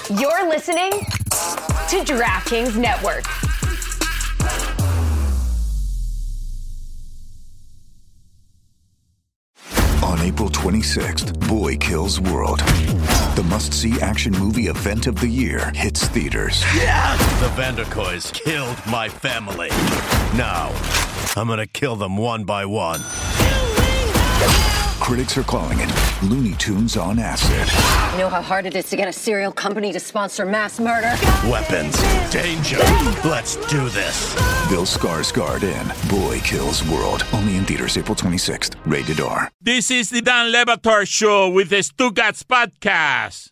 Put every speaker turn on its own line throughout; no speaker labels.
You're listening to DraftKings Network.
On April 26th, Boy Kills World. The must-see action movie event of the year hits theaters.
Yeah! The Vanderkoys killed my family. Now, I'm gonna kill them one by one.
Critics are calling it Looney Tunes on acid.
You know how hard it is to get a serial company to sponsor mass murder?
Weapons. Danger. Let's do this.
Bill Skarsgård in Boy Kills World. Only in theaters April 26th. Rated R.
This is the Dan Le Batard Show with the Stugats Podcast.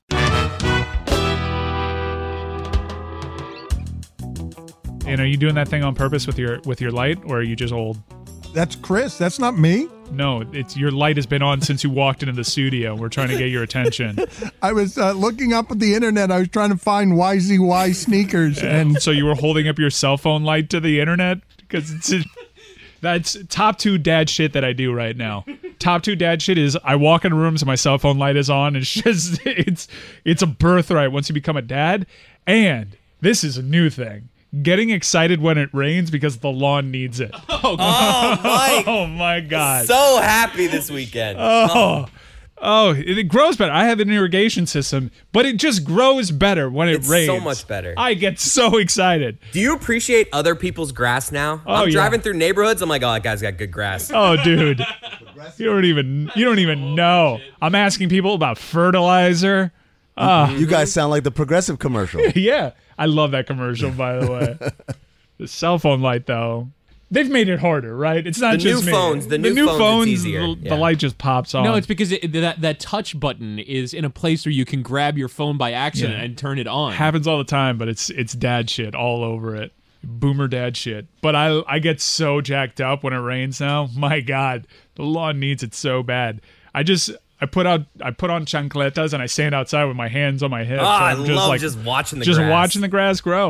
And are you doing that thing on purpose with your light, or are you just old?
That's Chris. That's not me.
No, it's your light has been on since you walked into the studio. We're trying to get your attention.
I was looking up at the internet. I was trying to find YZY sneakers, and
so you were holding up your cell phone light to the internet? Because that's top 2 dad shit that I do right now. Top 2 dad shit is I walk in rooms and my cell phone light is on. It's just it's a birthright once you become a dad. And this is a new thing. Getting excited when it rains because the lawn needs it.
Oh, Mike.
Oh, my God.
So happy this weekend.
It grows better. I have an irrigation system, but it just grows better when it rains.
So much better.
I get so excited.
Do you appreciate other people's grass now? I'm driving through neighborhoods. I'm like, oh, that guy's got good grass.
Oh, dude. You don't even know. I'm asking people about fertilizer.
You guys sound like the Progressive commercial.
Yeah. I love that commercial, by the way. The cell phone light, though, they've made it harder, right? It's not just me.
The new phones, it's easier.
The light just pops on.
No, it's because that touch button is in a place where you can grab your phone by accident and turn it on.
Happens all the time, but it's dad shit all over it. Boomer dad shit. But I get so jacked up when it rains now. My God, the lawn needs it so bad. I put on chancletas and I stand outside with my hands on my hips.
I love just watching the grass.
Just watching the grass grow.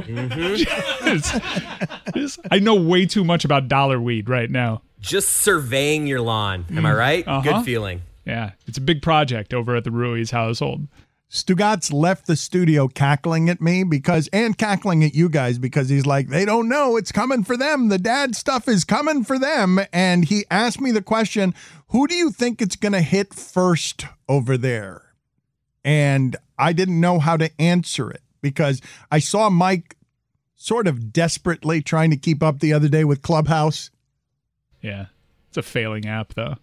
I know way too much about dollar weed right now.
Just surveying your lawn. Am I right? Good feeling.
Yeah, it's a big project over at the Ruiz household.
Stugats left the studio cackling at me and cackling at you guys because he's like, they don't know. It's coming for them. The dad stuff is coming for them. And he asked me the question, who do you think it's going to hit first over there? And I didn't know how to answer it because I saw Mike sort of desperately trying to keep up the other day with Clubhouse.
Yeah, it's a failing app, though.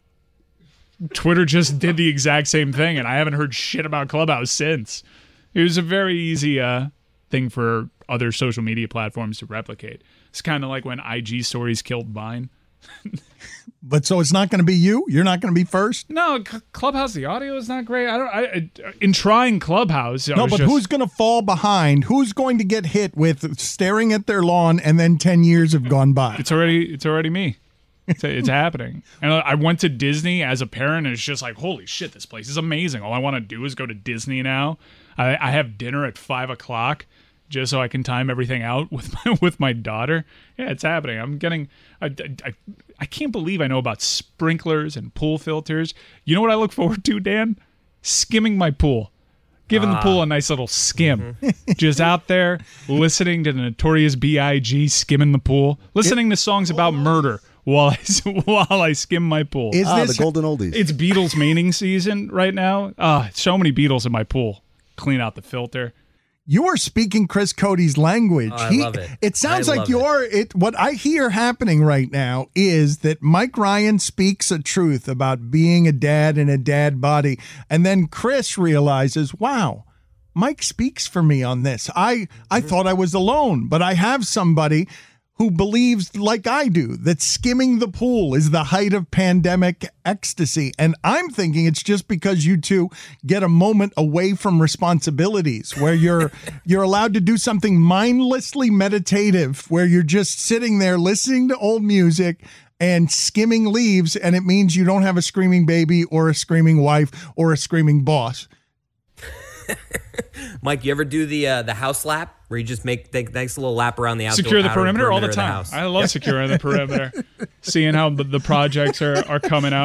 Twitter just did the exact same thing, and I haven't heard shit about Clubhouse since. It was a very easy thing for other social media platforms to replicate. It's kind of like when IG stories killed Vine.
But so it's not going to be you? You're not going to be first?
No, Clubhouse, the audio is not great. In trying Clubhouse...
who's going to fall behind? Who's going to get hit with staring at their lawn and then 10 years have gone by?
It's already me. It's happening. And I went to Disney as a parent, and it's just like, holy shit, this place is amazing. All I want to do is go to Disney now. I have dinner at 5 o'clock just so I can time everything out with my daughter. Yeah, it's happening. I'm getting... I can't believe I know about sprinklers and pool filters. You know what I look forward to, Dan? Skimming my pool. Giving the pool a nice little skim. Just out there listening to the Notorious B.I.G. skimming the pool. Listening to songs about murder while I skim my pool.
Is this the golden oldies?
It's Beatles maining season right now. So many Beatles in my pool. Clean out the filter.
You are speaking Chris Cody's language.
I love it.
It sounds like what I hear happening right now is that Mike Ryan speaks a truth about being a dad in a dad body. And then Chris realizes, wow, Mike speaks for me on this. I thought I was alone, but I have somebody who believes, like I do, that skimming the pool is the height of pandemic ecstasy. And I'm thinking it's just because you two get a moment away from responsibilities where you're allowed to do something mindlessly meditative, where you're just sitting there listening to old music and skimming leaves, and it means you don't have a screaming baby or a screaming wife or a screaming boss.
Mike, you ever do the house lap where you just make a nice little lap around the outdoor,
secure the perimeter all the time? I love securing the perimeter, seeing how the projects are coming out.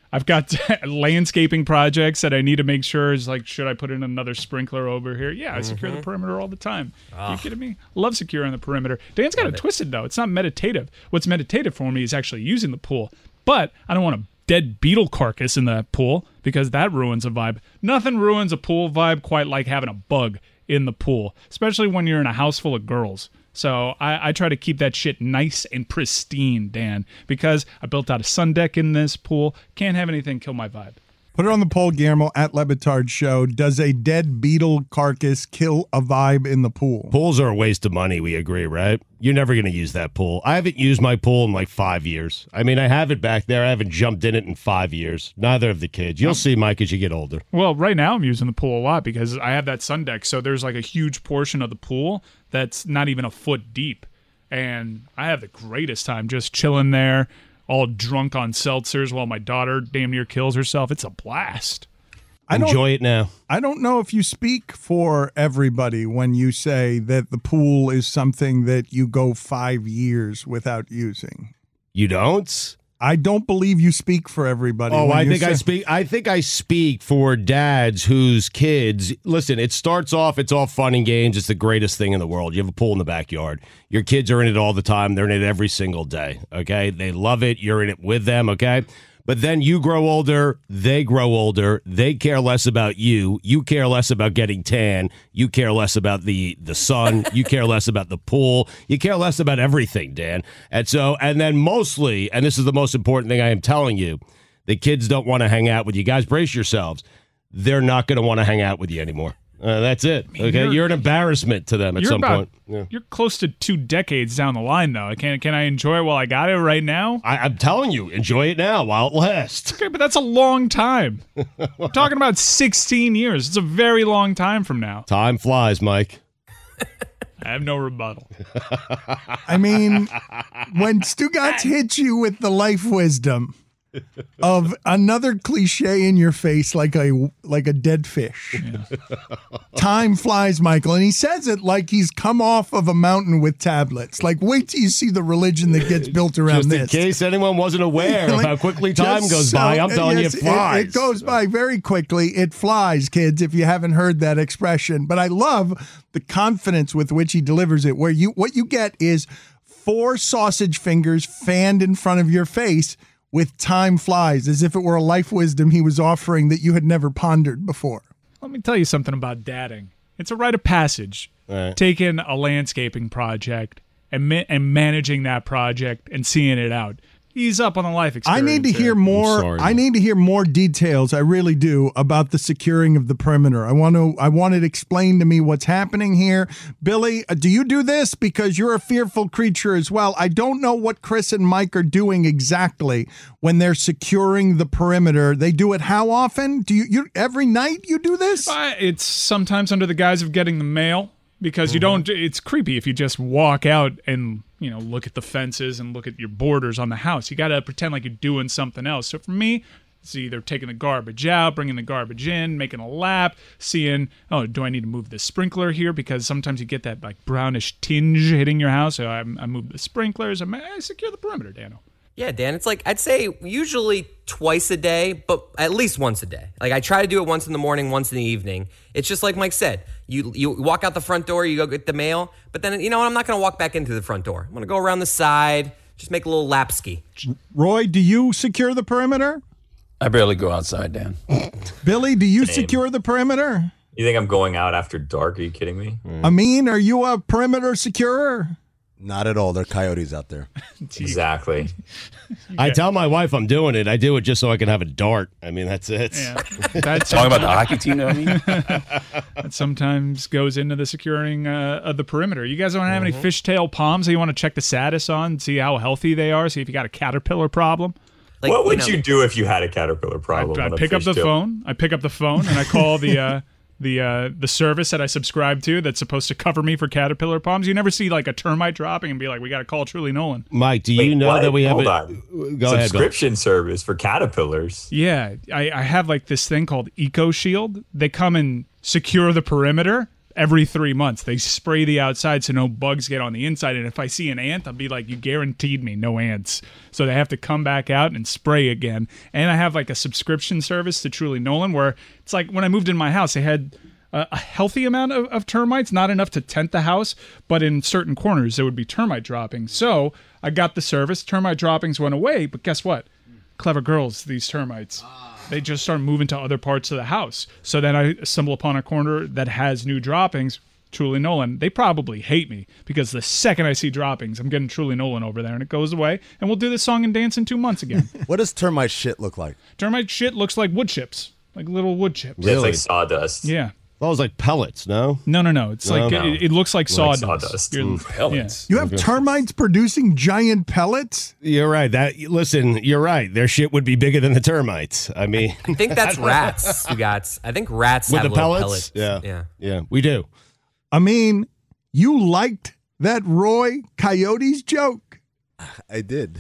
I've got landscaping projects that I need to make sure is like, should I put in another sprinkler over here? Yeah, I secure the perimeter all the time. Are you kidding me? Love securing the perimeter. Dan's got it twisted, though. It's not meditative. What's meditative for me is actually using the pool. But I don't want a dead beetle carcass in the pool because that ruins a vibe. Nothing ruins a pool vibe quite like having a bug in the pool, especially when you're in a house full of girls. So I try to keep that shit nice and pristine, Dan, because I built out a sun deck in this pool. Can't have anything kill my vibe.
Put it on the poll, Guillermo, at Le Batard Show. Does a dead beetle carcass kill a vibe in the pool?
Pools are a waste of money, we agree, right? You're never going to use that pool. I haven't used my pool in like 5 years. I mean, I have it back there. I haven't jumped in it in 5 years. Neither of the kids. You'll see, Mike, as you get older.
Well, right now I'm using the pool a lot because I have that sun deck. So there's like a huge portion of the pool that's not even a foot deep. And I have the greatest time just chilling there, all drunk on seltzers while my daughter damn near kills herself. It's a blast.
Enjoy it now.
I don't know if you speak for everybody when you say that the pool is something that you go 5 years without using.
You don't?
I don't believe you speak for everybody.
Oh, I think I speak for dads whose kids, listen, it starts off, it's all fun and games. It's the greatest thing in the world. You have a pool in the backyard. Your kids are in it all the time. They're in it every single day, okay? They love it. You're in it with them, okay? But then you grow older, they grow older, they care less about you, you care less about getting tan, you care less about the sun, you care less about the pool, you care less about everything, Dan. And then mostly, and this is the most important thing I am telling you, the kids don't want to hang out with you. Guys, brace yourselves. They're not going to want to hang out with you anymore. That's it. Okay, you're an embarrassment to them at some point. Yeah.
You're close to 2 decades down the line, though. Can I enjoy it while I got it right now?
I'm telling you, enjoy it now while it lasts.
Okay, but that's a long time. I'm talking about 16 years. It's a very long time from now.
Time flies, Mike.
I have no rebuttal.
I mean, when Stugotz hits you with the life wisdom of another cliche in your face like a dead fish. Yeah. Time flies, Michael. And he says it like he's come off of a mountain with tablets. Like, wait till you see the religion that gets built around this.
Just in case anyone wasn't aware of how quickly time goes by, I'm telling you, it flies.
It goes by very quickly. It flies, kids, if you haven't heard that expression. But I love the confidence with which he delivers it, where what you get is 4 sausage fingers fanned in front of your face with time flies, as if it were a life wisdom he was offering that you had never pondered before.
Let me tell you something about dadding. It's a rite of passage. Right. Taking a landscaping project and managing that project and seeing it out. Ease up on the life experience.
I need to hear more. I need to hear more details. I really do, about the securing of the perimeter. I want it explained to me what's happening here. Billy, do you do this? Because you're a fearful creature as well. I don't know what Chris and Mike are doing exactly when they're securing the perimeter. They do it how often? Do you every night you do this?
It's sometimes under the guise of getting the mail. Because you don't, it's creepy if you just walk out and, look at the fences and look at your borders on the house. You got to pretend like you're doing something else. So for me, it's either taking the garbage out, bringing the garbage in, making a lap, seeing, do I need to move the sprinkler here? Because sometimes you get that like brownish tinge hitting your house. So I move the sprinklers. I secure the perimeter, Dano.
Yeah, Dan, it's like, I'd say usually twice a day, but at least once a day. Like, I try to do it once in the morning, once in the evening. It's just like Mike said. You walk out the front door, you go get the mail, but then, I'm not going to walk back into the front door. I'm going to go around the side, just make a little lap ski.
Roy, do you secure the perimeter?
I barely go outside, Dan.
Billy, do you secure the perimeter?
You think I'm going out after dark? Are you kidding me?
Amin, are you a perimeter securer?
Not at all. There are coyotes out there.
Exactly.
I tell my wife I'm doing it. I do it just so I can have a dart. I mean, that's it.
Yeah.
Talking about the hockey team, though, I mean?
That sometimes goes into the securing of the perimeter. You guys don't have any fishtail palms that you want to check the status on, see how healthy they are, see if you got a caterpillar problem?
Like, what would you do if you had a caterpillar problem?
I pick up the phone. I pick up the phone and I call the service that I subscribe to that's supposed to cover me for caterpillar palms. You never see like a termite dropping and be like, we got to call Truly Nolan.
Mike, do you know that we have
subscription service for caterpillars?
Yeah, I have like this thing called Eco Shield. They come and secure the perimeter every 3 months. They spray the outside so no bugs get on the inside. And if I see an ant, I'll be like, you guaranteed me no ants. So they have to come back out and spray again. And I have like a subscription service to Truly Nolan where it's like when I moved in my house, they had a healthy amount of termites, not enough to tent the house, but in certain corners there would be termite droppings. So I got the service. Termite droppings went away, but guess what? Clever girls, these termites. They just start moving to other parts of the house. So then I stumble upon a corner that has new droppings, Truly Nolan. They probably hate me because the second I see droppings, I'm getting Truly Nolan over there and it goes away. And we'll do this song and dance in 2 months again.
What does termite shit look like?
Termite shit looks like wood chips, like little wood chips.
It's like sawdust.
Yeah.
That was like pellets, no?
No. It's like
No.
it looks like sawdust.
Sawdust.
Pellets.
You have termites producing giant pellets?
You're right. Listen, you're right. Their shit would be bigger than the termites. I mean,
I think that's rats. I think rats
with
have
the
little
pellets.
pellets.
Yeah, we do.
I mean, you liked that Roy Coyotes joke.
I did.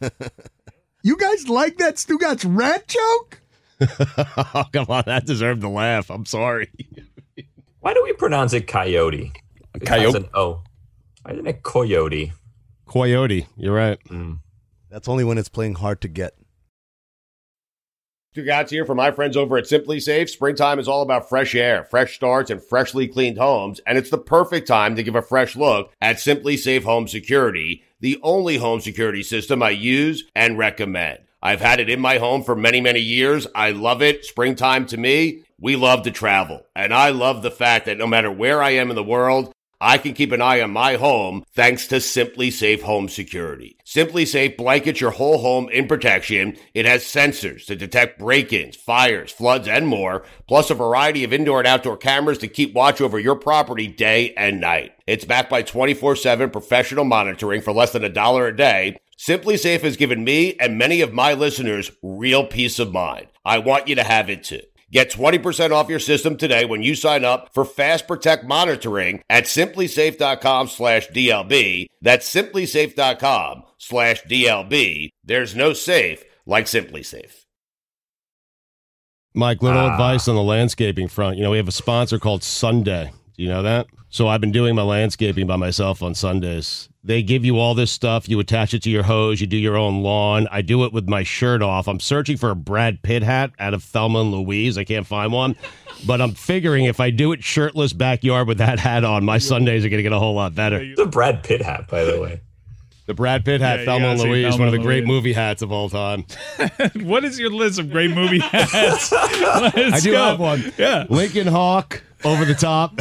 You guys like that Stugatz rat joke?
Oh, come on, that deserved the laugh. I'm sorry.
Why do we pronounce it coyote?
Coyote.
Oh, why isn't it coyote?
Coyote, you're right.
That's only when it's playing hard to get.
Stugatz here from my friends over at Simply Safe. Springtime is all about fresh air, fresh starts, and freshly cleaned homes, and it's the perfect time to give a fresh look at Simply Safe Home Security, the only home security system I use and recommend. I've had it in my home for many, many years. I love it. Springtime to me, we love to travel. And I love the fact that no matter where I am in the world, I can keep an eye on my home thanks to Simply Safe Home Security. Simply Safe blankets your whole home in protection. It has sensors to detect break-ins, fires, floods, and more, plus a variety of indoor and outdoor cameras to keep watch over your property day and night. It's backed by 24/7 professional monitoring for less than $1 a day. Simply Safe has given me and many of my listeners real peace of mind. I want you to have it too. Get 20% off your system today when you sign up for Fast Protect monitoring at simplysafe.com/DLB. That's simplysafe.com/DLB. There's no safe like Simply Safe. Mike, little advice on the landscaping front. You know, we have a sponsor called Sunday. Do you know that? So I've been doing my landscaping by myself on Sundays. They give you all this stuff. You attach it to your hose. You do your own lawn. I do it with my shirt off. I'm searching for a Brad Pitt hat out of Thelma and Louise. I can't find one. But I'm figuring if I do it shirtless backyard with that hat on, my Sundays are going to get a whole lot better.
The Brad Pitt hat, by the way.
The Brad Pitt hat, Thelma and Louise, one of the great movie hats of all time.
What is your list of great movie hats?
I do have one.
Yeah.
Lincoln Hawk over the top.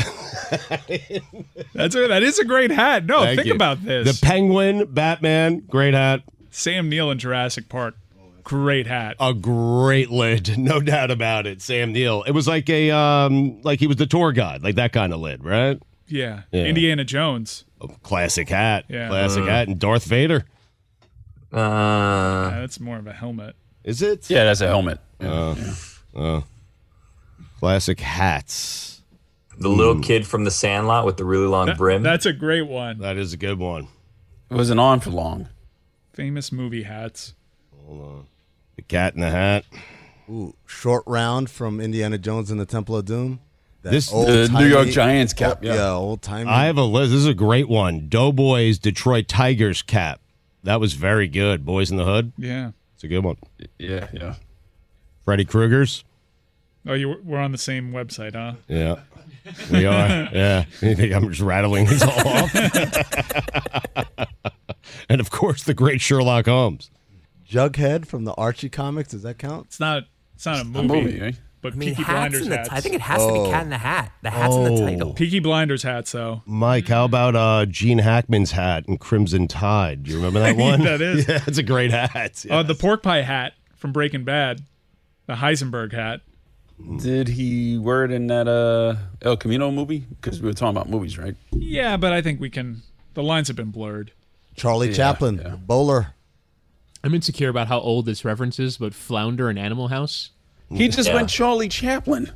That is a great hat. No,
Thank
think
you.
about this.
The Penguin, Batman, great hat.
Sam Neill in Jurassic Park. Great hat.
A great lid, no doubt about it. Sam Neill. It was like a like he was the tour guide, like that kind of lid, right?
Yeah. Indiana Jones.
Classic hat.
Yeah.
Classic hat. And Darth Vader.
That's more of a helmet.
Is it?
Yeah, that's a helmet.
Classic hats.
The little kid from the Sandlot with the really long brim.
That's a great one.
That is a good one.
It wasn't on for long.
Famous movie hats.
Hold on. The Cat in the Hat.
Ooh, Short Round from Indiana Jones and the Temple of Doom. That
This-
The New York Giants cap.
Yeah, old timey.
I have a list. This is a great one. Doughboys Detroit Tigers cap. That was very good. Boys in the Hood.
Yeah.
It's a good one.
Yeah.
Freddy Krueger's.
Oh, we're on the same website, huh?
Yeah. We are. Yeah. You think I'm just rattling these all off? And of course, the great Sherlock Holmes.
Jughead from the Archie comics. Does that count?
It's not a movie.
A movie, eh?
But
I mean,
Peaky
hats
Blinders
in the
hats.
I think it has to be Cat in the Hat. The hat's in the title.
Peaky Blinders hats, though.
Mike, how about Gene Hackman's hat in Crimson Tide? Do you remember that one?
That is.
Yeah, it's a great hat.
The pork pie hat from Breaking Bad. The Heisenberg hat.
Did he wear it in that El Camino movie? Because we were talking about movies, right?
Yeah, but I think the lines have been blurred.
Charlie Chaplin, bowler.
I'm insecure about how old this reference is, but Flounder in Animal House.
He just went Charlie Chaplin.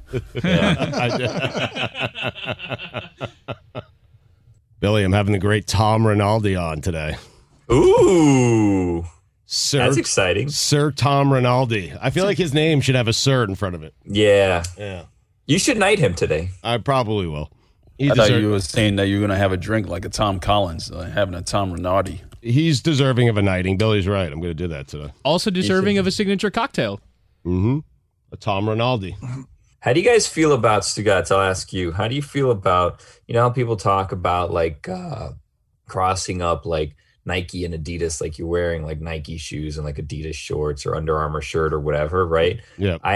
Billy, I'm having the great Tom Rinaldi on today.
Ooh.
Sir,
That's exciting.
Sir Tom Rinaldi. I feel like his name should have a sir in front of it.
Yeah.
Yeah.
You should knight him today.
I probably will.
I thought you were saying that you're going to have a drink like a Tom Collins, having a Tom Rinaldi.
He's deserving of a knighting. Billy's right. I'm going to do that today.
Also deserving of a signature cocktail.
Mm-hmm. A Tom Rinaldi.
How do you guys feel about, Stugatz, I'll ask you, how do you feel about, how people talk about like crossing up like Nike and Adidas, like you're wearing like Nike shoes and like Adidas shorts or Under Armour shirt or whatever, right?
Yeah.
I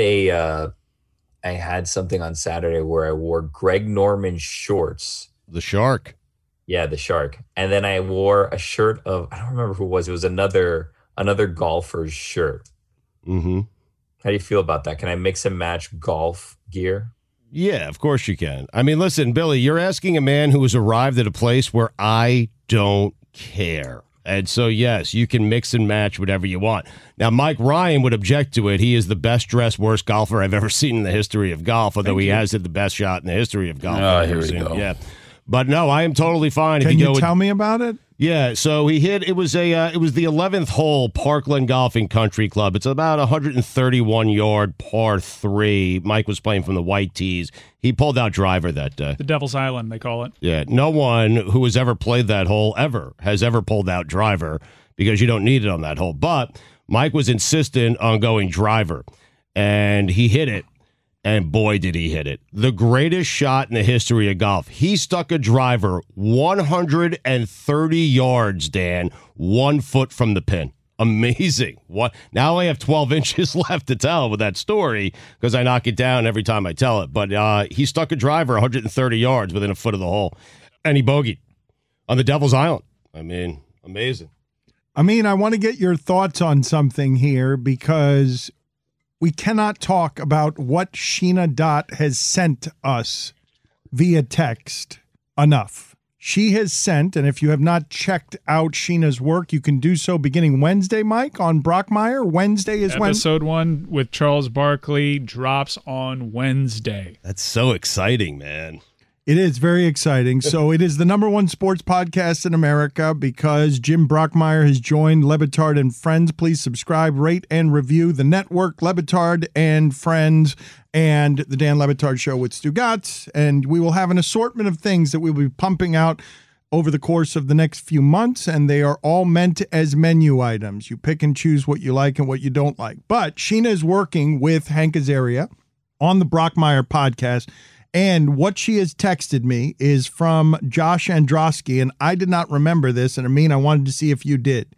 had something on Saturday where I wore Greg Norman shorts.
The Shark.
Yeah, the Shark. And then I wore a shirt of, I don't remember who it was. It was another golfer's shirt.
Mm-hmm.
How do you feel about that? Can I mix and match golf gear?
Yeah, of course you can. I mean, listen, Billy, you're asking a man who has arrived at a place where I don't care. And so, yes, you can mix and match whatever you want. Now, Mike Ryan would object to it. He is the best-dressed, worst golfer I've ever seen in the history of golf, although he has hit the best shot in the history of golf.
Oh, here we go.
Yeah. But no, I am totally fine.
Can you tell me about it?
Yeah, so he hit. It was the 11th hole, Parkland Golfing Country Club. It's about 131-yard par 3. Mike was playing from the white tees. He pulled out driver that day.
The Devil's Island, they call it.
Yeah, no one who has ever played that hole has ever pulled out driver because you don't need it on that hole. But Mike was insistent on going driver, and he hit it. And boy, did he hit it. The greatest shot in the history of golf. He stuck a driver 130 yards, Dan, 1 foot from the pin. Amazing. What? Now I only have 12 inches left to tell with that story because I knock it down every time I tell it. But he stuck a driver 130 yards within a foot of the hole. And he bogeyed on the Devil's Island. I mean, amazing.
I want to get your thoughts on something here because we cannot talk about what Sheena Dot has sent us via text enough. She has sent, and if you have not checked out Sheena's work, you can do so beginning Wednesday, Mike, on Brockmire. Wednesday is when
Episode 1 with Charles Barkley drops on Wednesday.
That's so exciting, man.
It is very exciting. So it is the #1 sports podcast in America because Jim Brockmire has joined Le Batard and Friends. Please subscribe, rate, and review the network, Le Batard and Friends, and the Dan Le Batard Show with Stugatz. And we will have an assortment of things that we will be pumping out over the course of the next few months, and they are all meant as menu items. You pick and choose what you like and what you don't like. But Sheena is working with Hank Azaria on the Brockmire podcast. And what she has texted me is from Josh Androsky, and I did not remember this, and I wanted to see if you did.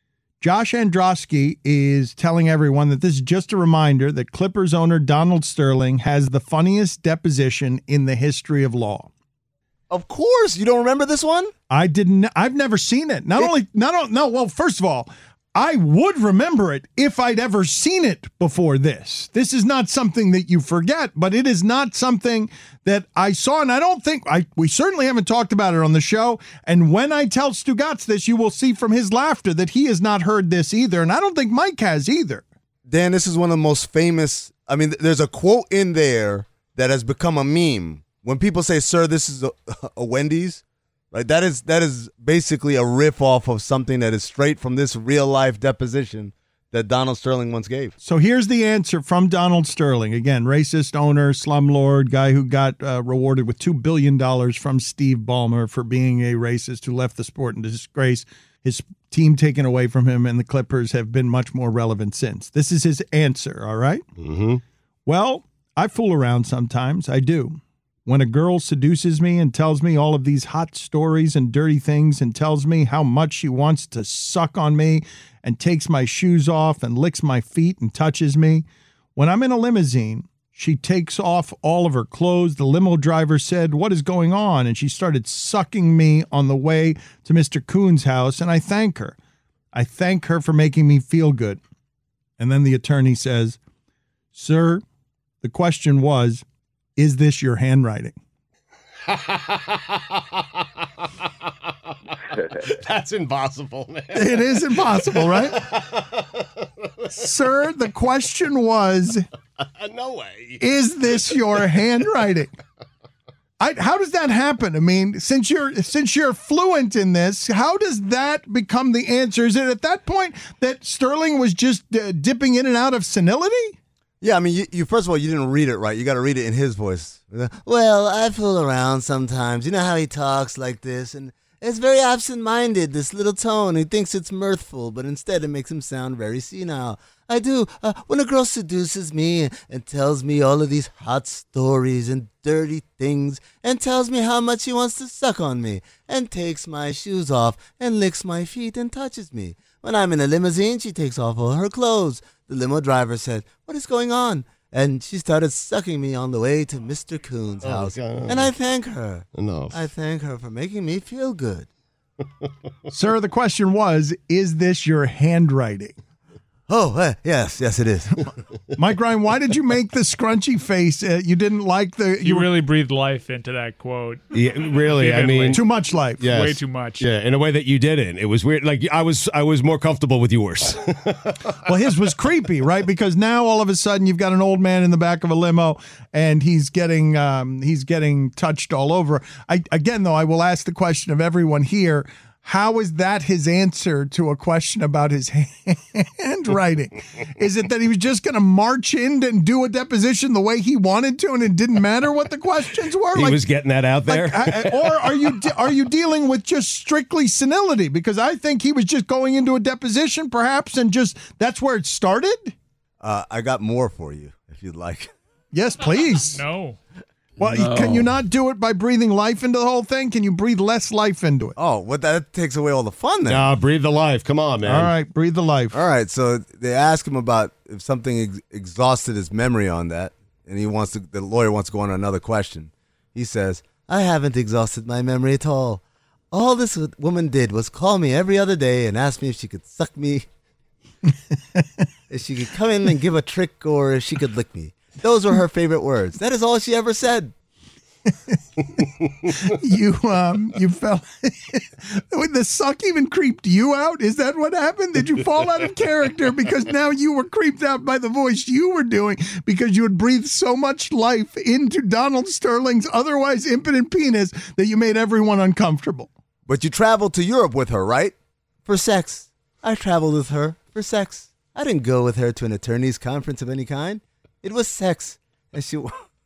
Josh Androsky is telling everyone that this is just a reminder that Clippers owner Donald Sterling has the funniest deposition in the history of law.
Of course, you don't remember this one?
I didn't. I've never seen it. Well, first of all, I would remember it if I'd ever seen it before this. This is not something that you forget, but it is not something that I saw, and I don't think we certainly haven't talked about it on the show. And when I tell Stugatz this, you will see from his laughter that he has not heard this either, and I don't think Mike has either.
Dan, this is one of the most famous. There's a quote in there that has become a meme. When people say, "Sir, this is a Wendy's," right? That is basically a riff off of something that is straight from this real life deposition that Donald Sterling once gave.
So here's the answer from Donald Sterling. Again, racist owner, slumlord, guy who got rewarded with $2 billion from Steve Ballmer for being a racist who left the sport in disgrace. His team taken away from him, and the Clippers have been much more relevant since. This is his answer, all right?
Mm-hmm.
Well, I fool around sometimes. I do. When a girl seduces me and tells me all of these hot stories and dirty things and tells me how much she wants to suck on me and takes my shoes off and licks my feet and touches me. When I'm in a limousine, she takes off all of her clothes. The limo driver said, "What is going on?" And she started sucking me on the way to Mr. Kuhn's house, and I thank her. I thank her for making me feel good. And then the attorney says, "Sir, the question was, is this your handwriting?"
That's impossible, man.
It is impossible, right? Sir, the question was,
no way.
Is this your handwriting? How does that happen? Since you're fluent in this, how does that become the answer? Is it at that point that Sterling was just dipping in and out of senility?
Yeah, I mean, you first of all, you didn't read it right. You got to read it in his voice. Well, I fool around sometimes. You know how he talks like this, and it's very absent-minded, this little tone. He thinks it's mirthful, but instead it makes him sound very senile. I do. When a girl seduces me and tells me all of these hot stories and dirty things and tells me how much she wants to suck on me and takes my shoes off and licks my feet and touches me. When I'm in a limousine, she takes off all her clothes. The limo driver said, "What is going on?" And she started sucking me on the way to Mr. Coon's house. And I thank her.
Enough.
I thank her for making me feel good.
Sir, the question was, is this your handwriting?
Oh, yes, it is.
Mike Ryan, why did you make the scrunchy face? You didn't like the...
You really breathed life into that quote.
Yeah, really. I mean,
too much life.
Yes.
Way too much.
Yeah, in a way that you didn't. It was weird. Like I was more comfortable with yours.
Well, his was creepy, right? Because now all of a sudden you've got an old man in the back of a limo, and he's getting touched all over. Again, though, I will ask the question of everyone here. How is that his answer to a question about his handwriting? Is it that he was just going to march in and do a deposition the way he wanted to, and it didn't matter what the questions were?
He was getting that out there.
Or are you dealing with just strictly senility? Because I think he was just going into a deposition, perhaps, and just that's where it started.
I got more for you if you'd like.
Yes, please.
No.
Well,
No.
Can you not do it by breathing life into the whole thing? Can you breathe less life into it?
Oh, well, that takes away all the fun then.
No, breathe the life. Come on, man.
All right, breathe the life.
All right, so they ask him about if something exhausted his memory on that, and the lawyer wants to go on to another question. He says, "I haven't exhausted my memory at all. All this woman did was call me every other day and ask me if she could suck me, if she could come in and give a trick, or if she could lick me. Those were her favorite words. That is all she ever said."
You fell. The suck even creeped you out? Is that what happened? Did you fall out of character because now you were creeped out by the voice you were doing because you had breathed so much life into Donald Sterling's otherwise impotent penis that you made everyone uncomfortable?
But you traveled to Europe with her, right? For sex. I traveled with her for sex. I didn't go with her to an attorney's conference of any kind. It was sex. And she...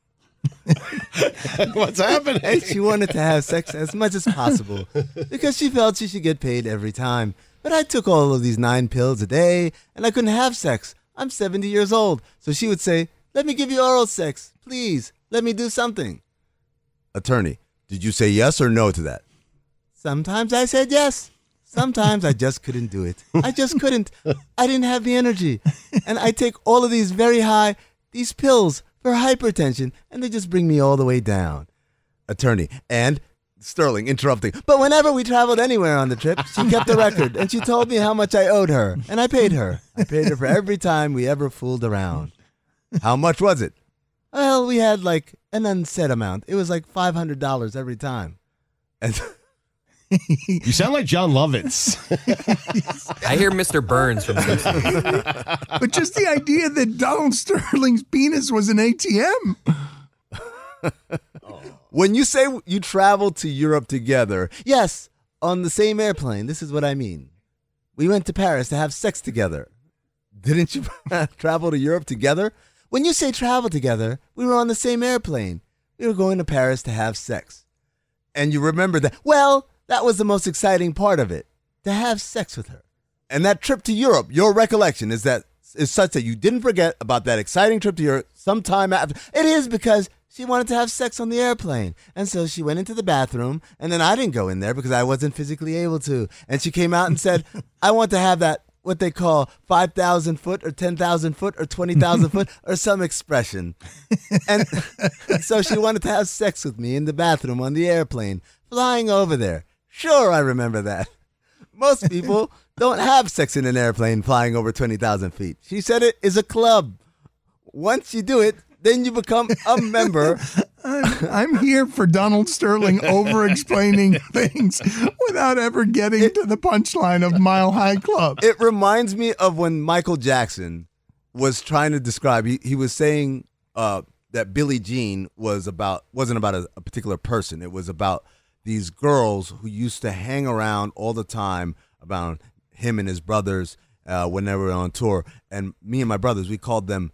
What's happening?
And she wanted to have sex as much as possible because she felt she should get paid every time. But I took all of these 9 pills a day, and I couldn't have sex. I'm 70 years old. So she would say, "Let me give you oral sex. Please, let me do something." Attorney, did you say yes or no to that? Sometimes I said yes. Sometimes I just couldn't do it. I just couldn't. I didn't have the energy. And I take all of these these pills for hypertension, and they just bring me all the way down. Attorney, and Sterling interrupting. But whenever we traveled anywhere on the trip, she kept a record, and she told me how much I owed her, and I paid her. I paid her for every time we ever fooled around. How much was it? Well, we had like an unsaid amount. It was like $500 every time. And
you sound like John Lovitz.
I hear Mr. Burns from Simpsons.
But just the idea that Donald Sterling's penis was an ATM.
When you say you traveled to Europe together, yes, on the same airplane, this is what I mean. We went to Paris to have sex together. Didn't you travel to Europe together? When you say travel together, we were on the same airplane. We were going to Paris to have sex. And you remember that. Well, that was the most exciting part of it, to have sex with her. And that trip to Europe, your recollection is such that you didn't forget about that exciting trip to Europe sometime after. It is because she wanted to have sex on the airplane. And so she went into the bathroom, and then I didn't go in there because I wasn't physically able to. And she came out and said, I want to have that, what they call 5,000 foot or 10,000 foot or 20,000 foot or some expression. And so she wanted to have sex with me in the bathroom on the airplane, flying over there. Sure, I remember that. Most people don't have sex in an airplane flying over 20,000 feet. She said it is a club. Once you do it, then you become a member.
I'm here for Donald Sterling over-explaining things without ever getting to the punchline of Mile High Club.
It reminds me of when Michael Jackson was trying to describe, he was saying that Billie Jean wasn't about a particular person. It was about these girls who used to hang around all the time about him and his brothers when they were on tour. And me and my brothers, we called them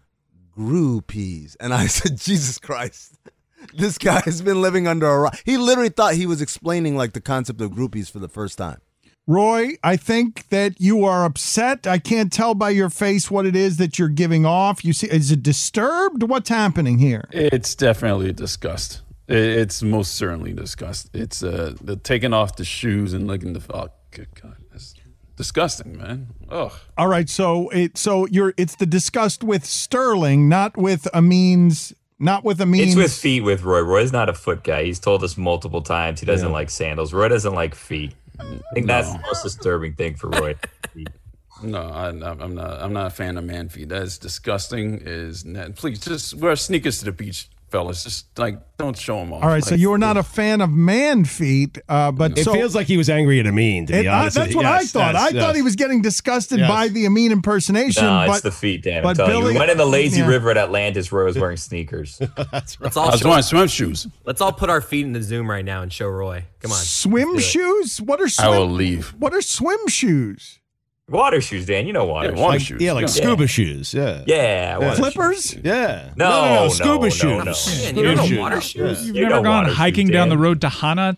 Groupies. And I said, Jesus Christ. This guy has been living under a rock. He literally thought he was explaining like the concept of groupies for the first time.
Roy, I think that you are upset. I can't tell by your face what it is that you're giving off. You see, is it disturbed? What's happening here?
It's definitely disgust. It's most certainly disgust. It's the taking off the shoes and looking the oh, good God, that's disgusting, man. Ugh.
All right, so it's the disgust with Sterling, not with Amin's.
It's with feet with Roy. Roy's not a foot guy. He's told us multiple times he doesn't like sandals. Roy doesn't like feet. I think that's the most disturbing thing for Roy.
No, I'm not a fan of man feet. That is disgusting. Please just wear sneakers to the beach, fellas. Just don't show them off.
All right, so you're not a fan of man feet, but
it feels like he was angry at Amin. To be honest,
that's what I thought. I thought he was getting disgusted by the Amin impersonation.
No,
but
it's the feet, Dan.
but
I'm telling
Billy,
you. We went in the lazy river at Atlantis. Roy was wearing sneakers.
That's right.
Let's all
I was wearing swim shoes.
Let's all put our feet in the Zoom right now and show Roy. Come on.
Swim shoes? What are swim?
I will leave.
What are swim shoes?
Water shoes, Dan. You know water shoes.
Yeah, like scuba shoes. Yeah.
Yeah.
Flippers?
Yeah.
No,
scuba shoes.
Man,
Scuba
you don't know
shoes.
water shoes?
You've
You
never
know
gone
water
hiking
shoes,
down
Dan.
the road to Hana?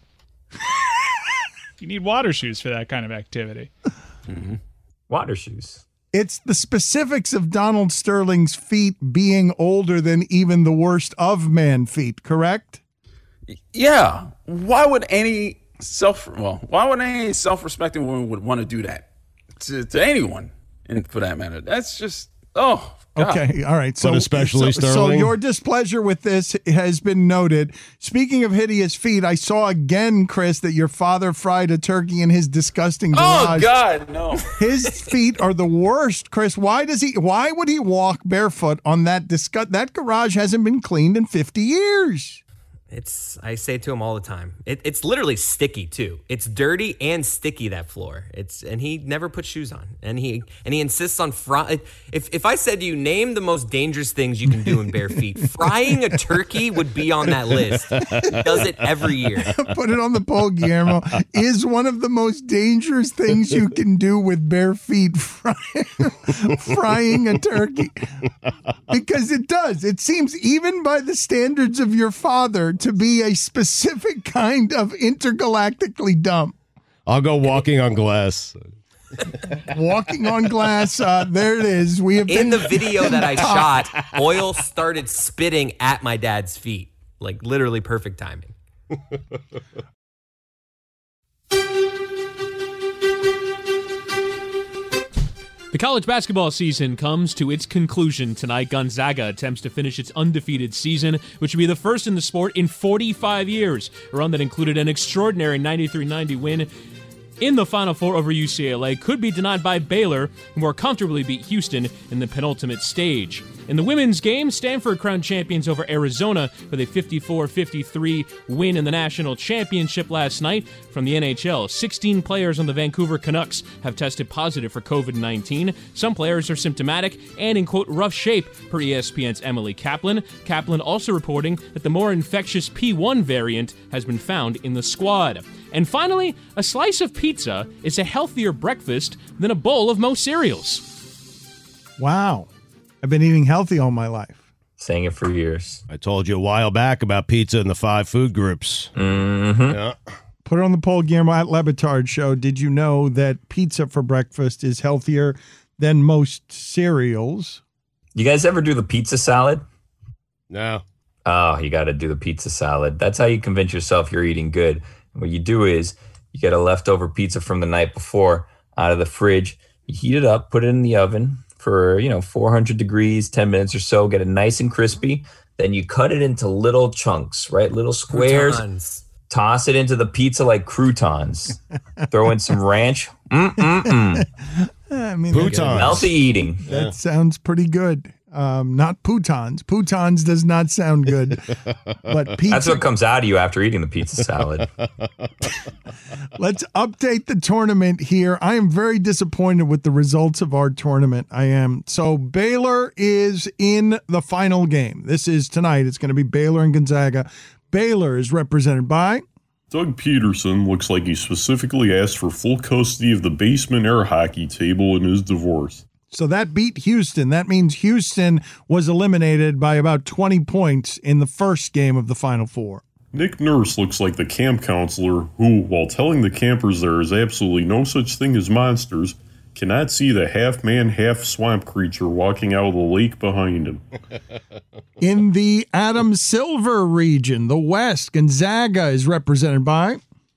You need water shoes for that kind of activity.
Water shoes.
It's the specifics of Donald Sterling's feet being older than even the worst of man feet, correct?
Yeah. Why would any self-respecting woman would want to do that to anyone, and for that matter? That's just God.
Okay, all right.
But especially
so
Sterling?
your displeasure with this has been noted. Speaking of hideous feet, I saw again, Chris, that your father fried a turkey in his disgusting garage.
Oh God, no!
His feet are the worst, Chris. Why would he walk barefoot on that that garage hasn't been cleaned in 50 years?
I say to him all the time. It's literally sticky too. It's dirty and sticky, that floor. And he never puts shoes on. And he insists on if I said to you, name the most dangerous things you can do in bare feet, frying a turkey would be on that list. He does it every year.
Put it on the poll, Guillermo. Is one of the most dangerous things you can do with bare feet frying a turkey? Because it does. It seems, even by the standards of your father, to be a specific kind of intergalactically dumb.
I'll go walking on glass.
Walking on glass. There it is. We have
in the video that I shot, oil started spitting at my dad's feet. Like literally perfect timing.
The college basketball season comes to its conclusion tonight. Gonzaga attempts to finish its undefeated season, which would be the first in the sport in 45 years, a run that included an extraordinary 93-90 win in the Final Four over UCLA, could be denied by Baylor, who more comfortably beat Houston in the penultimate stage. In the women's game, Stanford crowned champions over Arizona with a 54-53 win in the national championship last night. From the NHL, 16 players on the Vancouver Canucks have tested positive for COVID-19. Some players are symptomatic and in, quote, rough shape, per ESPN's Emily Kaplan. Kaplan also reporting that the more infectious P1 variant has been found in the squad. And finally, a slice of pizza is a healthier breakfast than a bowl of most cereals.
Wow. I've been eating healthy all my life.
Saying it for years.
I told you a while back about pizza and the 5 food groups.
Mm-hmm.
Yeah.
Put it on the poll, Guillermo, at Lebitard Show. Did you know that pizza for breakfast is healthier than most cereals?
You guys ever do the pizza salad?
No.
Oh, you got to do the pizza salad. That's how you convince yourself you're eating good. What you do is you get a leftover pizza from the night before out of the fridge. You heat it up, put it in the oven for, 400 degrees, 10 minutes or so, get it nice and crispy. Then you cut it into little chunks, right? Little squares.
Croutons.
Toss it into the pizza like croutons. Throw in some ranch.
I mean,
Croutons.
Healthy eating.
That sounds pretty good. Not Poutons. Poutons does not sound good. But pizza.
That's what comes out of you after eating the pizza salad.
Let's update the tournament here. I am very disappointed with the results of our tournament. I am. So Baylor is in the final game. This is tonight. It's going to be Baylor and Gonzaga. Baylor is represented by
Doug Peterson. Looks like he specifically asked for full custody of the basement air hockey table in his divorce.
So that beat Houston. That means Houston was eliminated by about 20 points in the first game of the Final Four.
Nick Nurse looks like the camp counselor who, while telling the campers there is absolutely no such thing as monsters, cannot see the half-man, half-swamp creature walking out of the lake behind him.
In the Adam Silver region, the West, Gonzaga is represented by...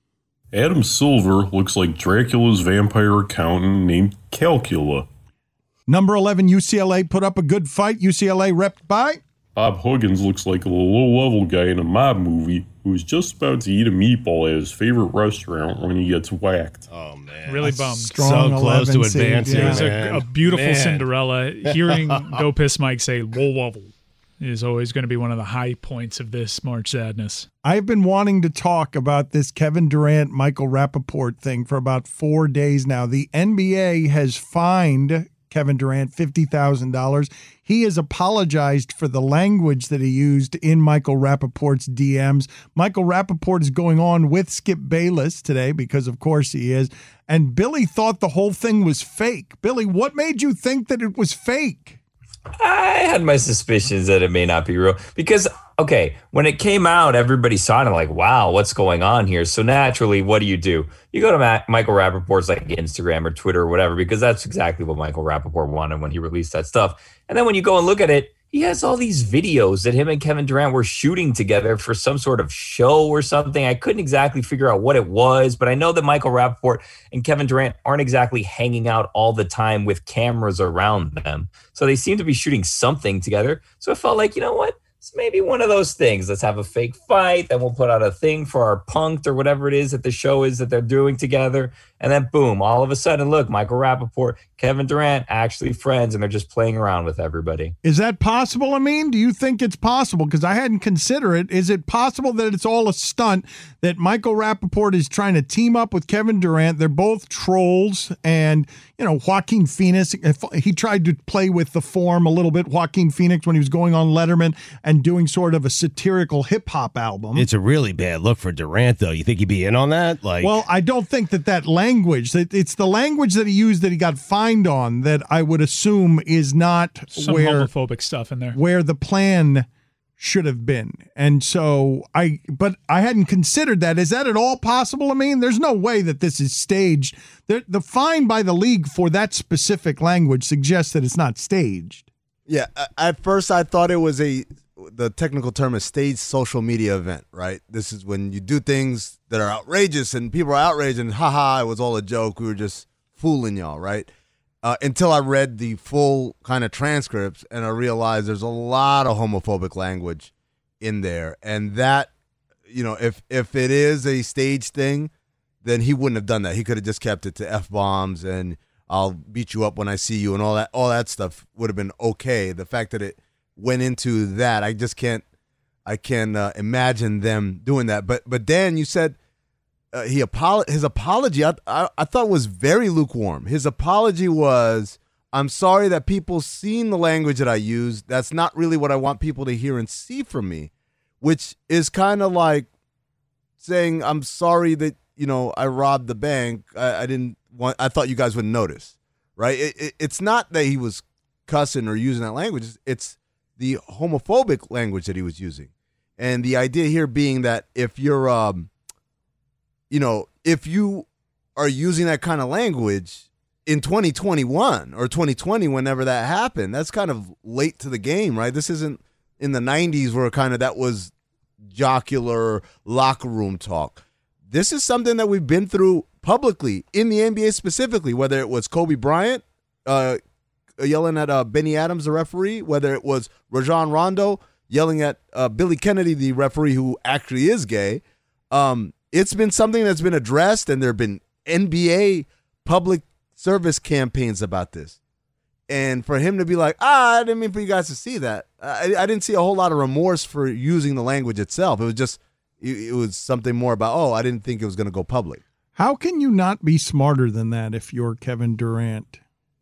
Adam Silver looks like Dracula's vampire accountant named Calcula.
Number 11, UCLA put up a good fight. UCLA repped by...
Bob Huggins looks like a low-level guy in a mob movie who is just about to eat a meatball at his favorite restaurant when he gets whacked.
Oh, man.
Really bummed.
Strong
so close to
11 seed,
advancing.
It was
man.
a beautiful
Man.
Cinderella. Hearing Go Piss Mike say "whoa wobble" is always going to be one of the high points of this March Sadness.
I've been wanting to talk about this Kevin Durant, Michael Rappaport thing for about 4 days now. The NBA has fined Kevin Durant $50,000. He has apologized for the language that he used in Michael Rappaport's DMs. Michael Rappaport is going on with Skip Bayless today because, of course, he is. And Billy thought the whole thing was fake. Billy, what made you think that it was fake?
I had my suspicions that it may not be real because, okay, when it came out, everybody saw it and like, wow, what's going on here? So naturally, what do? You go to Michael Rappaport's like Instagram or Twitter or whatever, because that's exactly what Michael Rappaport wanted when he released that stuff. And then when you go and look at it, he has all these videos that him and Kevin Durant were shooting together for some sort of show or something. I couldn't exactly figure out what it was, but I know that Michael Rappaport and Kevin Durant aren't exactly hanging out all the time with cameras around them. So they seem to be shooting something together. So I felt like, you know what? It's maybe one of those things. Let's have a fake fight. Then we'll put out a thing for our punked or whatever it is that the show is that they're doing together. And then boom, all of a sudden, look, Michael Rappaport, Kevin Durant, actually friends, and they're just playing around with everybody.
Is that possible, Amin? Do you think it's possible? Because I hadn't considered it. Is it possible that it's all a stunt, that Michael Rappaport is trying to team up with Kevin Durant? They're both trolls, and, you know, Joaquin Phoenix, he tried to play with the form a little bit, Joaquin Phoenix, when he was going on Letterman and doing sort of a satirical hip-hop album.
It's a really bad look for Durant, though. You think he'd be in on that?
Well, I don't think that language, it's the language that he used that he got fined on that I would assume is not
Some homophobic stuff in there.
where the plan should have been. And so but I hadn't considered that. Is that at all possible? I mean, there's no way that this is staged. The fine by the league for that specific language suggests that it's not staged.
Yeah, at first I thought it was the technical term is staged social media event, right? This is when you do things that are outrageous and people are outraged and haha, it was all a joke. We were just fooling y'all, right? Until I read the full kind of transcripts and I realized there's a lot of homophobic language in there. And that, you know, if it is a staged thing, then he wouldn't have done that. He could have just kept it to F-bombs and I'll beat you up when I see you and all that stuff would have been okay. The fact that it went into that, I just can't imagine them doing that. But Dan, you said his apology I thought was very lukewarm. His apology was, I'm sorry that people seen the language that I used. That's not really what I want people to hear and see from me, which is kind of like saying, I'm sorry that, you know, I robbed the bank. I thought you guys would notice, right? It's not that he was cussing or using that language. It's the homophobic language that he was using. And the idea here being that if you're, if you are using that kind of language in 2021 or 2020, whenever that happened, that's kind of late to the game, right? This isn't in the 90s where kind of that was jocular locker room talk. This is something that we've been through publicly in the NBA specifically, whether it was Kobe Bryant yelling at Benny Adams, the referee, whether it was Rajon Rondo yelling at Billy Kennedy, the referee who actually is gay. It's been something that's been addressed, and there have been NBA public service campaigns about this. And for him to be like, I didn't mean for you guys to see that. I didn't see a whole lot of remorse for using the language itself. It was just, it was something more about, I didn't think it was going to go public.
How can you not be smarter than that if you're Kevin Durant?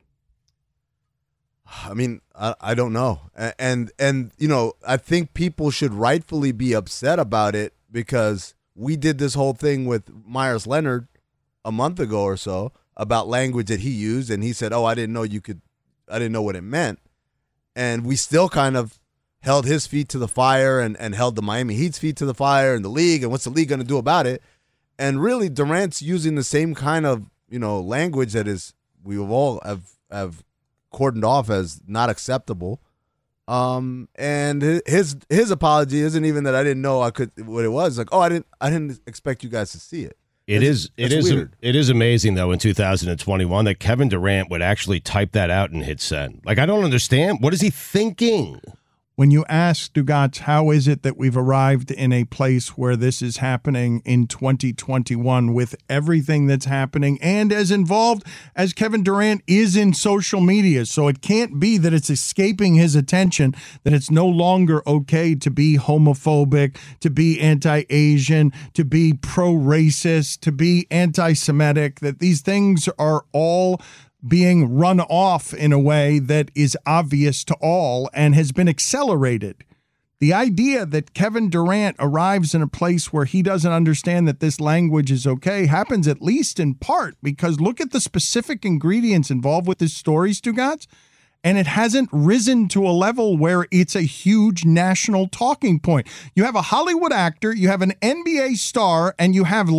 I mean, I don't know. And you know, I think people should rightfully be upset about it because we did this whole thing with Myers Leonard a month ago or so about language that he used. And he said, I didn't know you could didn't know what it meant. And we still kind of held his feet to the fire and held the Miami Heat's feet to the fire and the league, and what's the league going to do about it? And really, Durant's using the same kind of, language that is we all have cordoned off as not acceptable. And his apology isn't even that I didn't know what it was. Like, I didn't expect you guys to see it.
It is amazing though in 2021 that Kevin Durant would actually type that out and hit send. Like, I don't understand. What is he thinking?
When you ask Stugotz, how is it that we've arrived in a place where this is happening in 2021 with everything that's happening and as involved as Kevin Durant is in social media? So it can't be that it's escaping his attention, that it's no longer okay to be homophobic, to be anti-Asian, to be pro-racist, to be anti-Semitic, that these things are all being run off in a way that is obvious to all and has been accelerated. The idea that Kevin Durant arrives in a place where he doesn't understand that this language is okay happens at least in part because look at the specific ingredients involved with this story, Stugotz, and it hasn't risen to a level where it's a huge national talking point. You have a Hollywood actor, you have an NBA star, and you have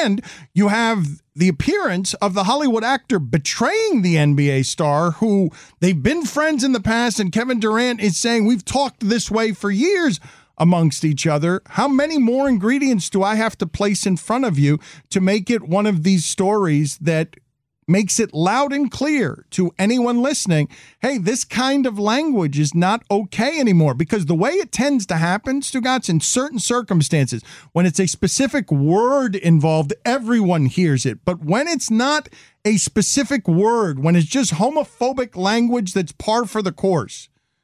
the appearance of the Hollywood actor betraying the NBA star who they've been friends in the past, and Kevin Durant is saying, we've talked this way for years amongst each other. How many more ingredients do I have to place in front of you to make it one of these stories that makes it loud and clear to anyone listening, hey, this kind of language is not okay anymore? Because the way it tends to happen, Stugotz, in certain circumstances, when it's a specific word involved, everyone hears it. But when it's not a specific word, when it's just homophobic language that's par for the course,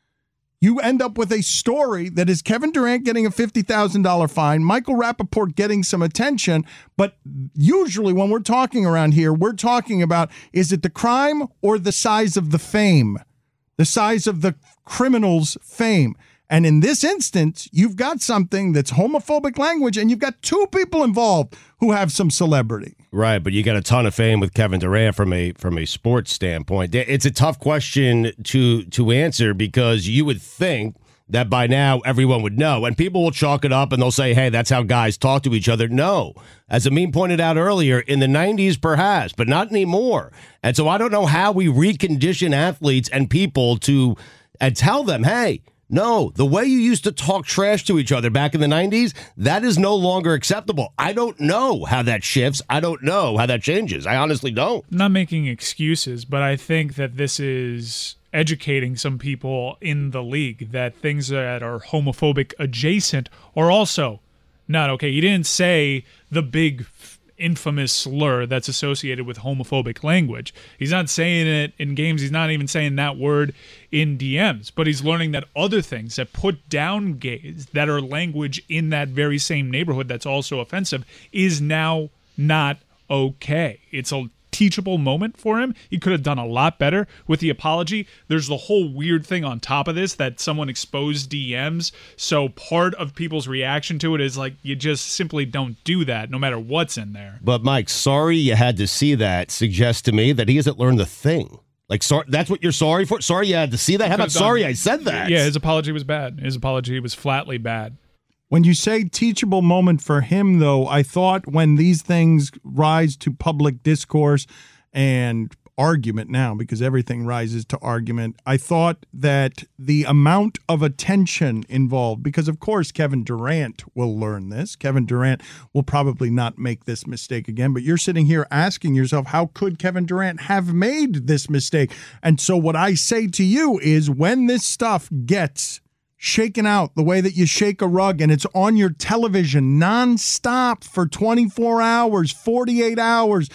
you end up with a story that is Kevin Durant getting a $50,000 fine, Michael Rappaport getting some attention, but usually when we're talking around here, we're talking about, is it the crime or the size of the fame, the size of the criminal's fame? And in this instance, you've got something that's homophobic language, and you've got two people involved who have some celebrity.
Right, but you got a ton of fame with Kevin Durant from a sports standpoint. It's a tough question to answer because you would think that by now everyone would know, and people will chalk it up and they'll say, hey, that's how guys talk to each other. No, as Amin pointed out earlier, in the 90s perhaps, but not anymore. And so I don't know how we recondition athletes and people to tell them, hey, no, the way you used to talk trash to each other back in the 90s, that is no longer acceptable. I don't know how that shifts. I don't know how that changes. I honestly don't.
I'm not making excuses, but I think that this is educating some people in the league that things that are homophobic adjacent are also not okay. He didn't say the big infamous slur that's associated with homophobic language. He's not saying it in games. He's not even saying that word in DMs, but he's learning that other things that put down gays, that are language in that very same neighborhood that's also offensive, is now not okay. It's a teachable moment for him. He could have done a lot better with the apology. There's the whole weird thing on top of this that someone exposed DMs, so part of people's reaction to it is like, you just simply don't do that no matter what's in there.
But Mike, sorry you had to see that suggests to me that he hasn't learned the thing. Like, sorry, that's what you're sorry for? Sorry you had to see that? How about sorry I said that?
Yeah, his apology was bad. His apology was flatly bad.
When you say teachable moment for him, though, I thought when these things rise to public discourse and argument now, because everything rises to argument, I thought that the amount of attention involved, because of course Kevin Durant will learn this. Kevin Durant will probably not make this mistake again, but you're sitting here asking yourself, how could Kevin Durant have made this mistake? And so what I say to you is when this stuff gets shaken out the way that you shake a rug and it's on your television nonstop for 24 hours, 48 hours,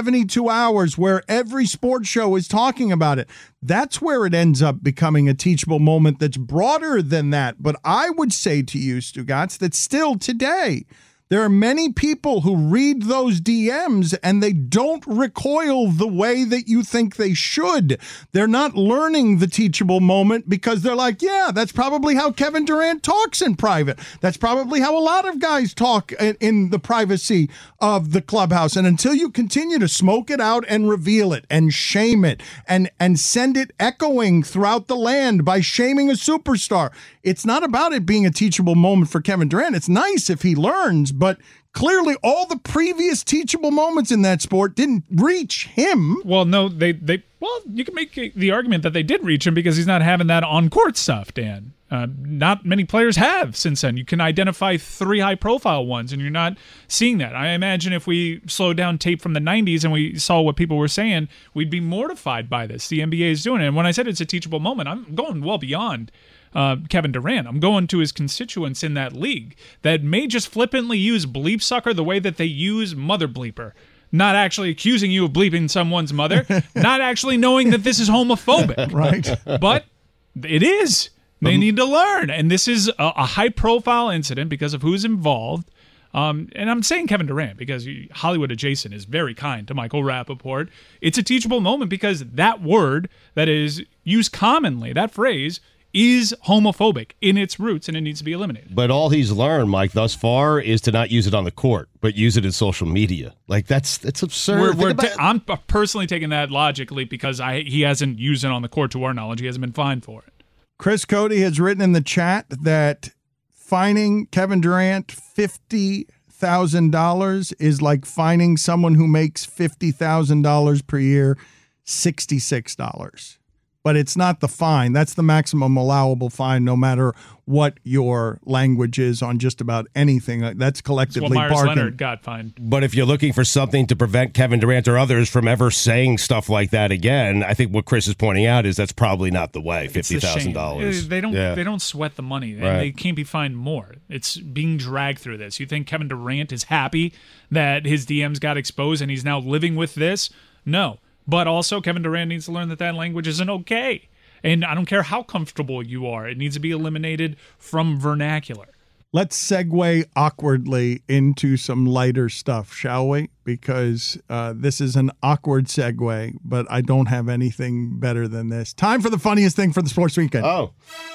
72 hours, where every sports show is talking about it, that's where it ends up becoming a teachable moment that's broader than that. But I would say to you, Stugotz, that still today, There are many people who read those DMs and they don't recoil the way that you think they should. They're not learning the teachable moment because they're like, yeah, that's probably how Kevin Durant talks in private. That's probably how a lot of guys talk in the privacy of the clubhouse. And until you continue to smoke it out and reveal it and shame it and send it echoing throughout the land by shaming a superstar, it's not about it being a teachable moment for Kevin Durant. It's nice if he learns, but clearly all the previous teachable moments in that sport didn't reach him.
Well, no, well, you can make the argument that they did reach him because he's not having that on-court stuff, Dan. Not many players have since then. You can identify 3 high-profile ones, and you're not seeing that. I imagine if we slowed down tape from the 90s and we saw what people were saying, we'd be mortified by this. The NBA is doing it. And when I said it's a teachable moment, I'm going well beyond Kevin Durant. I'm going to his constituents in that league that may just flippantly use bleep sucker the way that they use mother bleeper. Not actually accusing you of bleeping someone's mother, not actually knowing that this is homophobic.
Right.
But it is. They need to learn. And this is a high-profile incident because of who's involved. And I'm saying Kevin Durant because Hollywood Adjacent is very kind to Michael Rappaport. It's a teachable moment because that word that is used commonly, that phrase, is homophobic in its roots, and it needs to be eliminated.
But all he's learned, Mike, thus far is to not use it on the court, but use it in social media. Like, that's absurd.
I'm personally taking that logically because he hasn't used it on the court to our knowledge. He hasn't been fined for it.
Chris Cody has written in the chat that fining Kevin Durant $50,000 is like fining someone who makes $50,000 per year $66. But it's not the fine. That's the maximum allowable fine, no matter what your language is on just about anything. That's collectively bargained.
Myers Leonard got fined.
But if you're looking for something to prevent Kevin Durant or others from ever saying stuff like that again, I think what Chris is pointing out is that's probably not the way. $50,000.
They don't sweat the money.
Right.
They can't be fined more. It's being dragged through this. You think Kevin Durant is happy that his DMs got exposed and he's now living with this? No. But also, Kevin Durant needs to learn that language isn't okay. And I don't care how comfortable you are. It needs to be eliminated from vernacular.
Let's segue awkwardly into some lighter stuff, shall we? Because this is an awkward segue, but I don't have anything better than this. Time for the funniest thing for the sports weekend.
Oh.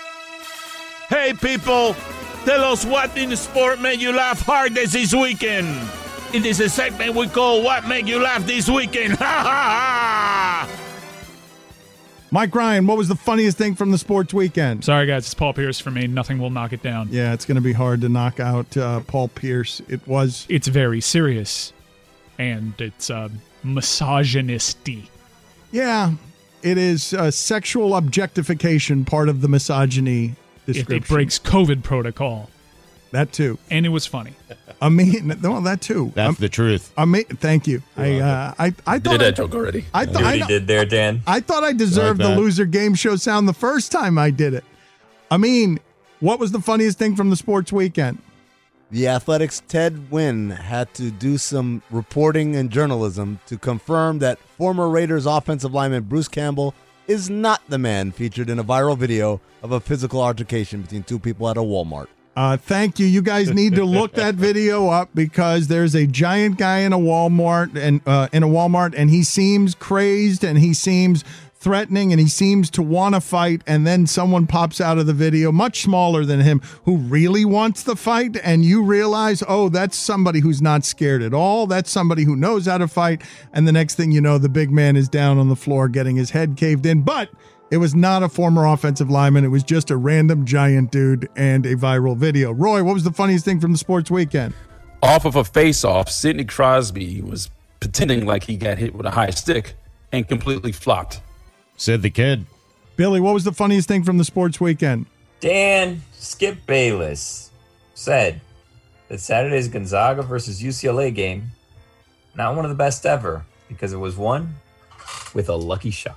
Hey, people. Tell us what in the sport made you laugh hardest this weekend. It is a segment we call What Made You Laugh This Weekend. Ha ha ha!
Mike Ryan, what was the funniest thing from the sports weekend?
Sorry, guys. It's Paul Pierce for me. Nothing will knock it down.
Yeah, it's going to be hard to knock out Paul Pierce. It's
very serious, and it's misogynisty.
Yeah, it is sexual objectification, part of the misogyny description.
It breaks COVID protocol.
That too.
And it was funny.
Well, that too.
That's the truth.
Thank you. I thought
did that joke already.
I thought you did there, Dan.
I thought I deserved the loser game show sound the first time I did it. What was the funniest thing from the sports weekend?
The Athletics' Ted Wynn had to do some reporting and journalism to confirm that former Raiders offensive lineman Bruce Campbell is not the man featured in a viral video of a physical altercation between two people at a Walmart.
Thank you. You guys need to look that video up because there's a giant guy in a Walmart and he seems crazed and he seems threatening and he seems to want to fight, and then someone pops out of the video much smaller than him who really wants the fight, and you realize, oh, that's somebody who's not scared at all. That's somebody who knows how to fight, and the next thing you know, the big man is down on the floor getting his head caved in. But it was not a former offensive lineman. It was just a random giant dude and a viral video. Roy, what was the funniest thing from the sports weekend?
Off of a face-off, Sidney Crosby was pretending like he got hit with a high stick and completely flopped.
Said the kid.
Billy, what was the funniest thing from the sports weekend?
Dan Skip Bayless said that Saturday's Gonzaga versus UCLA game, not one of the best ever, because it was won with a lucky shot.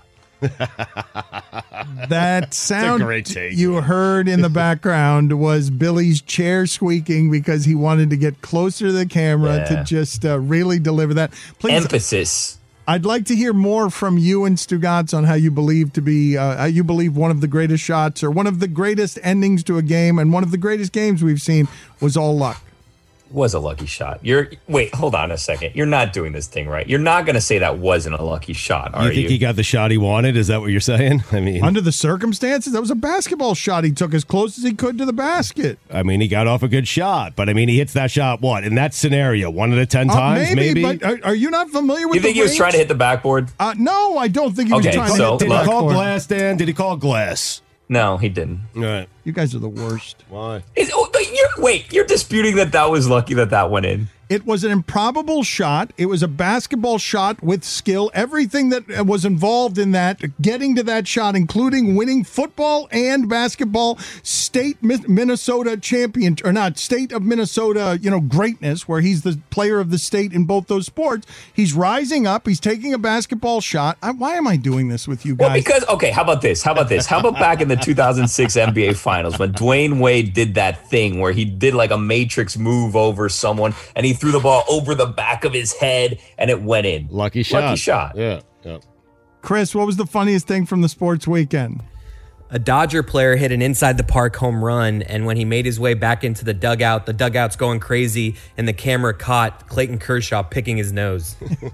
That sound you heard in the background was Billy's chair squeaking because he wanted to get closer to the camera to just really deliver that. Please,
emphasis.
I'd like to hear more from you and Stugotz on how you believe one of the greatest shots or one of the greatest endings to a game and one of the greatest games we've seen was all luck.
Was a lucky shot. Wait, hold on a second. You're not doing this thing right. You're not going to say that wasn't a lucky shot, are you?
You think he got the shot he wanted? Is that what you're saying? I mean,
under the circumstances, that was a basketball shot. He took as close as he could to the basket.
I mean, he got off a good shot, but I mean, he hits that shot, what, in that scenario, 1 out of 10 times, maybe?
But are you not familiar with
You think
the
he was
range?
trying to hit the backboard?
No, I don't think he was trying to hit the backboard.
Did he call glass, Dan? Did he call glass?
No, he didn't.
All right.
You guys are the worst.
Why?
You're disputing that was lucky that went in.
It was an improbable shot. It was a basketball shot with skill. Everything that was involved in that, getting to that shot, including winning football and basketball state Minnesota champion, or not, state of Minnesota, greatness, where he's the player of the state in both those sports. He's rising up. He's taking a basketball shot. Why am I doing this with you guys?
Well, because, okay, how about this? How about back in the 2006 NBA Finals when Dwayne Wade did that thing where he did like a matrix move over someone and he threw the ball over the back of his head and it went in.
Lucky shot. Yeah.
Chris, what was the funniest thing from the sports weekend?
A Dodger player hit an inside the park home run, and when he made his way back into the dugout's going crazy, and the camera caught Clayton Kershaw picking his nose.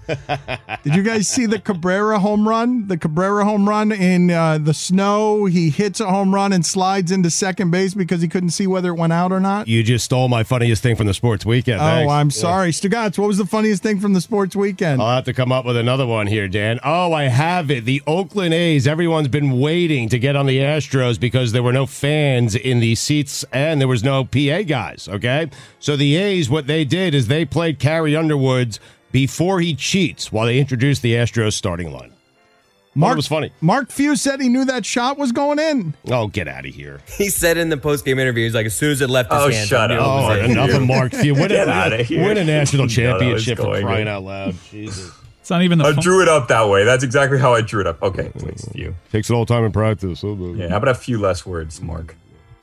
Did you guys see the Cabrera home run? The Cabrera home run in the snow. He hits a home run and slides into second base because he couldn't see whether it went out or not.
You just stole my funniest thing from the sports weekend. Thanks.
I'm sorry. Stugotz, what was the funniest thing from the sports weekend?
I'll have to come up with another one here, Dan. Oh, I have it. The Oakland A's. Everyone's been waiting to get on the Astros because there were no fans in the seats and there was no PA guys, okay? So the A's, what they did is they played Carrie Underwood before he cheats while they introduced the Astros starting line. It was funny.
Mark Few said he knew that shot was going in.
Oh, get out of here.
He said in the postgame interview, he's like, as soon as it left his hand.
Shut up.
Oh, enough of Mark Few.
Get out of here.
Win a national championship for
going
crying
in.
out loud. Jesus.
It's not even the
I drew it up that way. That's exactly how I drew it up. Okay, please, Few.
Takes it all time in practice.
Yeah, how about a few less words, Mark?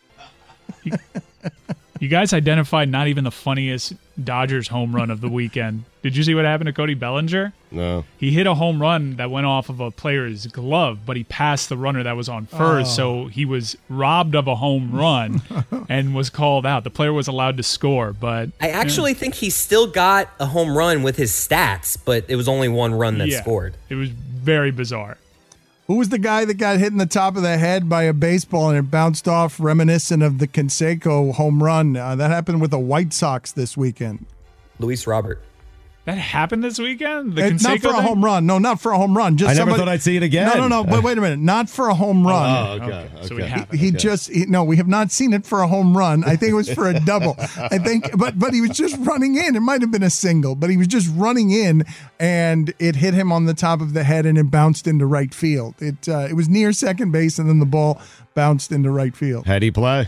You guys identified not even the funniest Dodgers home run of the weekend. Did you see what happened to Cody Bellinger?
No.
He hit a home run that went off of a player's glove, but he passed the runner that was on first, so he was robbed of a home run and was called out. The player was allowed to score, but
I actually think he still got a home run with his stats, but it was only one run that scored.
It was very bizarre.
Who was the guy that got hit in the top of the head by a baseball and it bounced off, reminiscent of the Canseco home run? That happened with the White Sox this weekend.
Luis Robert.
That happened this weekend? The
Not
Canseco
for a
thing?
home run. No, not for a home run. Just
I never thought I'd see it again.
No. But wait a minute. Not for a home run.
Oh, okay.
So it happened.
No, we have not seen it for a home run. I think it was for a double. I think, but he was just running in. It might have been a single, but he was just running in, and it hit him on the top of the head, and it bounced into right field. It was near second base, and then the ball bounced into right field.
How'd he play?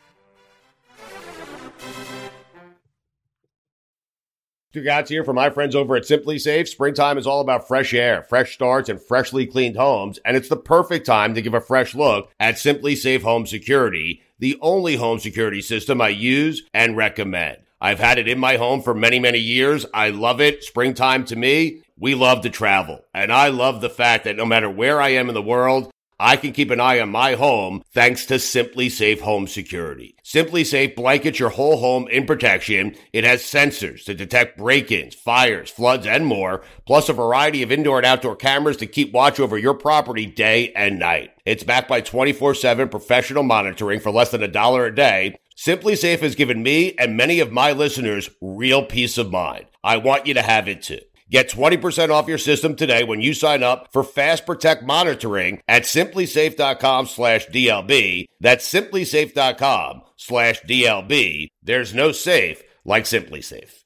Stugotz here for my friends over at Simply Safe. Springtime is all about fresh air, fresh starts, and freshly cleaned homes, and it's the perfect time to give a fresh look at Simply Safe Home Security, the only home security system I use and recommend. I've had it in my home for many, many years. I love it. Springtime to me, we love to travel, and I love the fact that no matter where I am in the world, I can keep an eye on my home thanks to Simply Safe Home Security. Simply Safe blankets your whole home in protection. It has sensors to detect break-ins, fires, floods, and more, plus a variety of indoor and outdoor cameras to keep watch over your property day and night. It's backed by 24/7 professional monitoring for less than $1 a day. Simply Safe has given me and many of my listeners real peace of mind. I want you to have it too. Get 20% off your system today when you sign up for Fast Protect monitoring at simplysafe.com/DLB. That's simplysafe.com/DLB. There's no safe like Simply Safe.